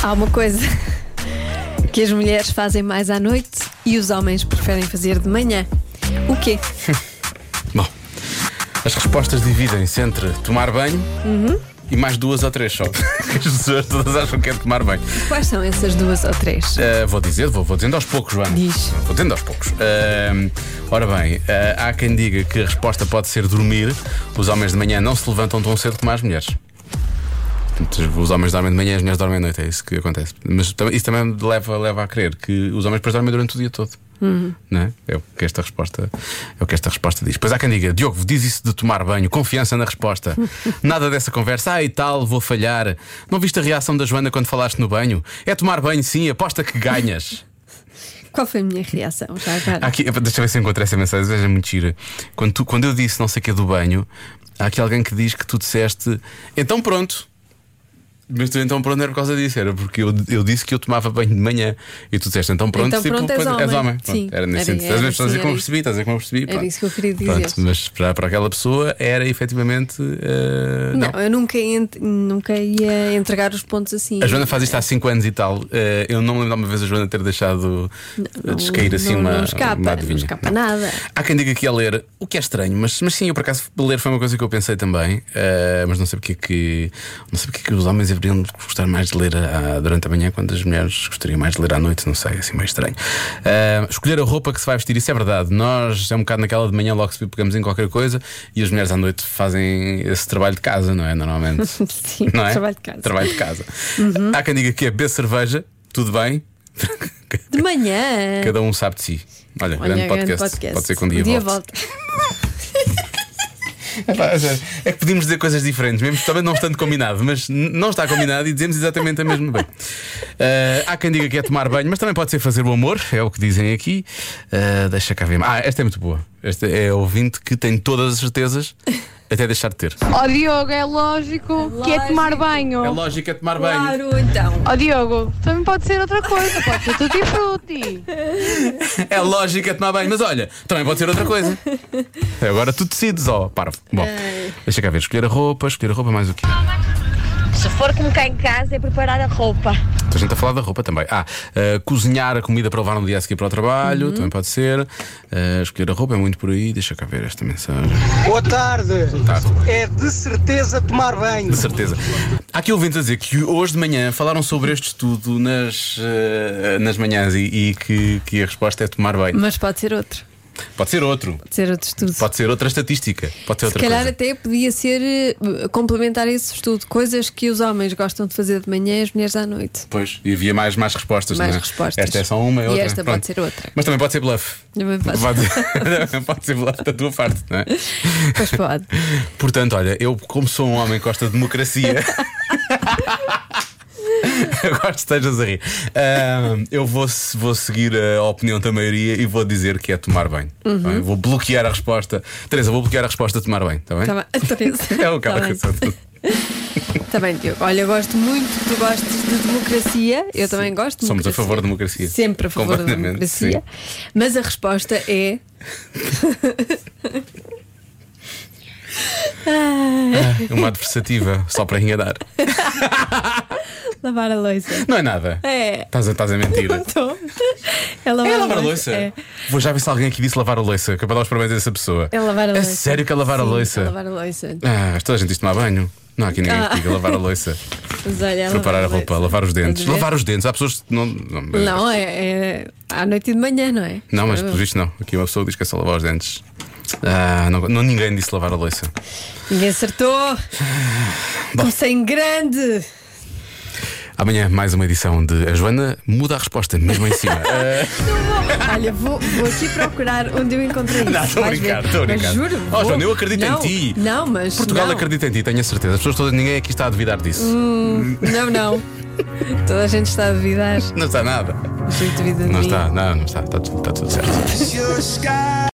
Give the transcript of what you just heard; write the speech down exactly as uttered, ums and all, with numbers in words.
Há uma coisa que as mulheres fazem mais à noite e os homens preferem fazer de manhã. O quê? Bom, as respostas dividem-se entre tomar banho Uhum. e mais duas ou três só. As pessoas todas acham que é tomar banho. Quais são essas duas ou três? Uh, vou dizer, vou, vou dizendo aos poucos, Joana. Diz. Vou dizendo aos poucos. Uh, ora bem, uh, há quem diga que a resposta pode ser dormir. Os homens de manhã não se levantam tão cedo como as mulheres. Os homens dormem de manhã, as mulheres dormem à noite. É isso que acontece. Mas isso também leva, leva a crer que os homens depois dormem durante o dia todo. Uhum. Não é? É o que esta resposta É o que esta resposta diz. Pois há quem diga: Diogo, diz isso de tomar banho, confiança na resposta. Nada dessa conversa, ah e tal, vou falhar. Não viste a reação da Joana quando falaste no banho? É tomar banho, sim, aposta que ganhas. Qual foi a minha reação? Já agora. Aqui, deixa eu ver se encontrei essa mensagem. Veja, muito gira. Quando, tu, quando eu disse não sei o que do banho, há aqui alguém que diz que tu disseste então pronto. Mas tu então pronto era por causa disso, era porque eu, eu disse que eu tomava banho de manhã e tu disseste então pronto, Então tipo, pronto, és és homem. homem. Sim, Pronto, era nesse era- sentido. Estás a ver, era estás a dizer assim, como eu era percebi, estás a dizer como eu percebi. Era Pronto. isso que eu queria dizer. Pronto, mas para, para aquela pessoa era efetivamente. uh, não. Não, eu nunca, ent- nunca ia entregar os pontos assim. A Joana faz isto há cinco anos e tal. Uh, eu não me lembro de uma vez a Joana ter deixado Não, descair assim não, uma, não escapa, uma não adivinha. escapa nada. Há quem diga que ia ler, o que é estranho, mas, mas sim, eu por acaso ler foi uma coisa que eu pensei também. uh, Mas não sei porque é que Não sei porque é que os homens deveriam gostar mais de ler a- durante a manhã, quando as mulheres gostariam mais de ler à noite. Não sei, assim meio estranho. Uh, escolher a roupa que se vai vestir, isso é verdade. Nós é um bocado naquela de manhã, logo se pegamos em qualquer coisa, e as mulheres à noite fazem esse trabalho de casa, não é? Normalmente. Sim, Não é? trabalho de casa. Trabalho de casa. Há quem diga que é beber cerveja, tudo bem. De manhã. Cada um sabe de si. Olha, Olha, grande, podcast. podcast. Pode ser que um dia, volte. É, pá, é que podíamos dizer coisas diferentes, mesmo também não estando combinado, mas n- não está combinado e dizemos exatamente a mesma bem. Uh, há quem diga que é tomar banho, mas também pode ser fazer o amor, é o que dizem aqui. Uh, deixa cá ver. Ah, esta é muito boa. Esta é a ouvinte que tem todas as certezas até deixar de ter. Ó Diogo, é lógico que é tomar banho. É lógico, é tomar banho. Claro, então. Ó Diogo, também pode ser outra coisa, pode ser tutti frutti. É lógico, é tomar banho, mas olha, também pode ser outra coisa. Agora tu decides, ó, parvo. Bom, deixa cá ver. Escolher a roupa, escolher a roupa, mais o quê? Se for como cá em casa, é preparar a roupa. A gente a falar da roupa também. Ah, uh, cozinhar a comida para levar no dia a seguir para o trabalho, também pode ser. Uh, escolher a roupa é muito por aí. Deixa cá ver esta mensagem. Boa tarde. Boa tarde. É de certeza tomar banho. De certeza. Há aqui ouvintes a dizer que hoje de manhã falaram sobre este estudo nas, uh, nas manhãs e, e que, que a resposta é tomar banho. Mas pode ser outro. Pode ser outro. Pode ser outro estudo. Pode ser outra estatística. Pode ser Se outra calhar coisa. até podia ser eh, complementar esse estudo. Coisas que os homens gostam de fazer de manhã e as mulheres à noite. Pois, e havia mais, mais respostas, Mais não é? respostas. Esta é só uma e E outra. esta Pronto. pode ser outra. Mas também pode ser bluff. Também pode. Pode, pode ser bluff da tua parte, não é? Pois pode. Portanto, olha, eu, como sou um homem que gosta de democracia. Eu gosto que estejas a rir. Ah, eu vou, vou seguir a opinião da maioria e vou dizer que é tomar banho. Uhum. Tá bem? Vou bloquear a resposta. Teresa, vou bloquear a resposta de tomar banho, está bem? Tá bem. Teresa. É o cara Tá que bem. sou tudo. Está bem, Diogo. Olha, eu gosto muito que tu gostes de democracia. Eu também gosto de Somos a democracia. favor da democracia. Sempre a favor da Completamente, democracia. Mas a resposta é. Ah, uma adversativa, só para enganar. Lavar a louça. Não é nada. É. Estás a, estás a mentir. Não estou. É lavar, É lavar a louça. É. Vou já ver se alguém aqui disse lavar a louça, que é para dar os parabéns a essa pessoa. É lavar a É louça. sério que é lavar a Sim, louça? É lavar a louça. Ah, toda a gente diz tomar banho. Não há aqui ninguém Ah. que diga lavar a louça. Mas olha, é Preparar a lavar roupa, louça. lavar os dentes. Estás a ver? Lavar os dentes. Há pessoas que não. Não, Não, é, é à noite e de manhã, não é? Não, mas pelo visto não. Aqui uma pessoa diz que é só lavar os dentes. Ah, não, não, ninguém disse lavar a louça. Ninguém acertou. Comecei em grande. Amanhã mais uma edição de A Joana muda a resposta, mesmo em cima. Ah, Olha, vou, vou aqui procurar onde eu encontrei isso. Não, estou a Vais brincar, ver. estou a Mas brincar. juro. Oh, vou- Joana, eu acredito em Não, ti. Não, mas. Portugal não. acredita em ti, tenho a certeza. As pessoas todas, ninguém aqui está a duvidar disso. Não, não. Toda a gente está a duvidar. Não está nada. A gente duvida de Não mim. está, não, não está. Está tudo, está tudo certo.